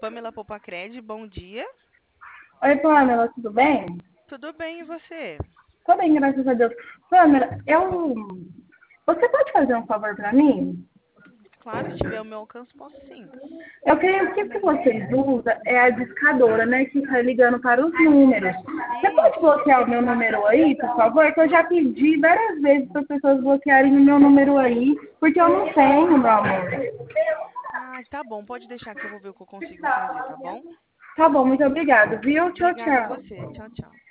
Pamela Popacred, bom dia. Oi, Pamela, tudo bem? Tudo bem, e você? Tô bem, graças a Deus. Pamela, você pode fazer um favor para mim? Claro, se tiver ao meu alcance, posso sim. Eu queria, o que vocês usam é a discadora, né, que está ligando para os números. Você pode Isso. bloquear o meu número aí, por favor? Que eu já pedi várias vezes para as pessoas bloquearem o meu número aí, porque eu não tenho, meu amor. Ah, tá bom, pode deixar que eu vou ver o que eu consigo fazer, tá bom? Tá bom, muito obrigada, viu? Tchau, Obrigada a tchau. você. Tchau, tchau.